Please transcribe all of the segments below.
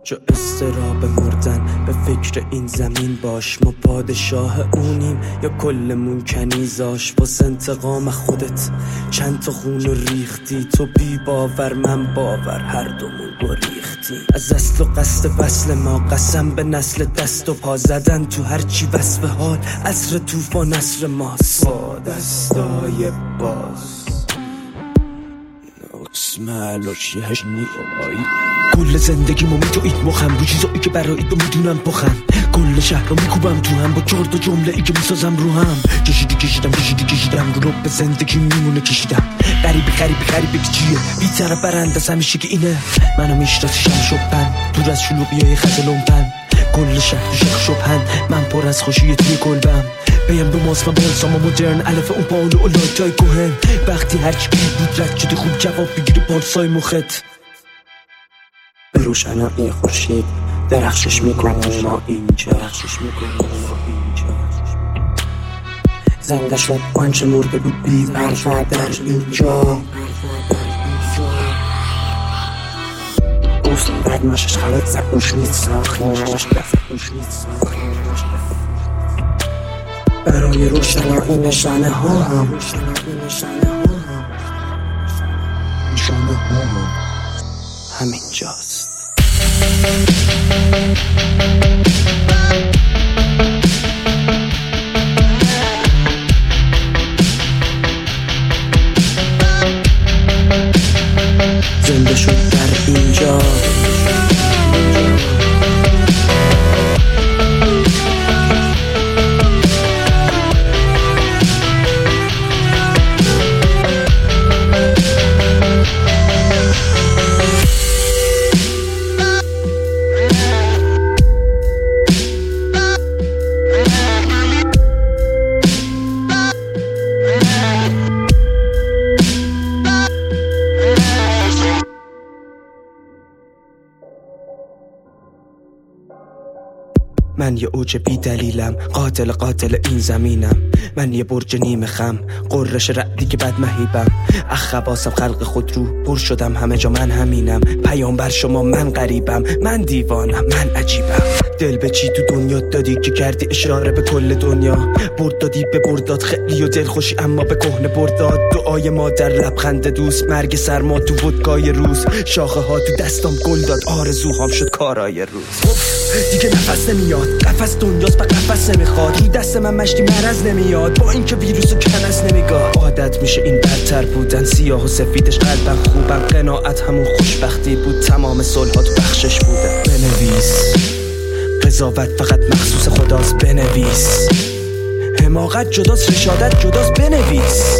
جو استراب مردن به فکر این زمین باش. ما پادشاه اونیم یا کلمون کنیزاش. واسه انتقام خودت چند تا خون ریختی. تو بی باور من باور، هر دومون گریختی. از اصل و قصد وصل ما قسم به نسل دست و پا زدن تو هرچی وصف حال. عصر طوفان عصر ماست با دستای باز. اسمالوش نیایی کل زندگیمو میدوید مخم رو چیزایی که برای تو میدونم بخم. کل شهر رو میکوبم تو هم با 4 تا جمله ای که میسازم رو هم. کشیدم رو به زندگی میمونه کشیدم. غریبی که چیه بی‌طرف برنده از همیشه که اینه. منو میشناسیشم شبن دور از شلوغیای خز لومپن. کل شهر شخ شبهن من پر از خوشی توی کلبم. بیم رو ماسم بلسام مدرن الف اون پاولو و لایتای کوهن. وقتی هرچی بود رد شده خوب جواب بگیری پالسای مخت. به روشنایی خورشید درخشش میکنه ما اینجا. زنده شد آنچه مرده بود بی پروا در اینجا. دوست بدماشش خلط زبوش نیست ساخینش. برای روشنایی نشانه ها هم همینجاست. زنده شد در اینجا. من یه اوج بی دلیلم، قاتل این زمینم. من یه برج نیمه خم، قررش رعدی که بد مهیبم. اخباسم خلق خود رو پر شدم همه جا من همینم. پیامبر شما من غریبم، من دیوانم، من عجیبم. دل به چی تو دنیا دادی که کردی اشاره به کل دنیا. برد دادی به برداد خیلی و دل خوشی اما به کهنه برداد. دعای مادر لبخند دوست، مرگ سرما تو ودکای روز. شاخه ها تو دستم گل داد، آرزوهام شد کارای روز. دیگه نفس نمیاد، قفس دنیاست و قفس نمیخواد. روی دست من مشتی مرز نمیاد، با اینکه ویروس و کنس نمیگاه. عادت میشه این برتر بودن، سیاه و سفیدش قلبم خوبم. قناعت همون خوشبختی بود، تمام صلحات بخشش بودن. بنویس قضاوت فقط مخصوص خداست، بنویس حماقت جداست، رشادت جداست، بنویس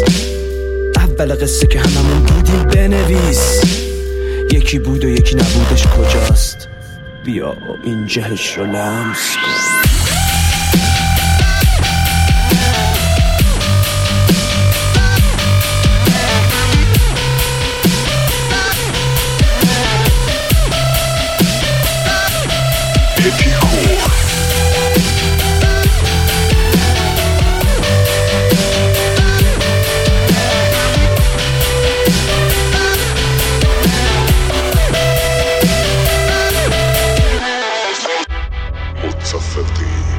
اول قصه که هممون بودیم، بنویس یکی بود و یکی نبودش کجاست. بیا این جهش رو لمس کن. متصفقی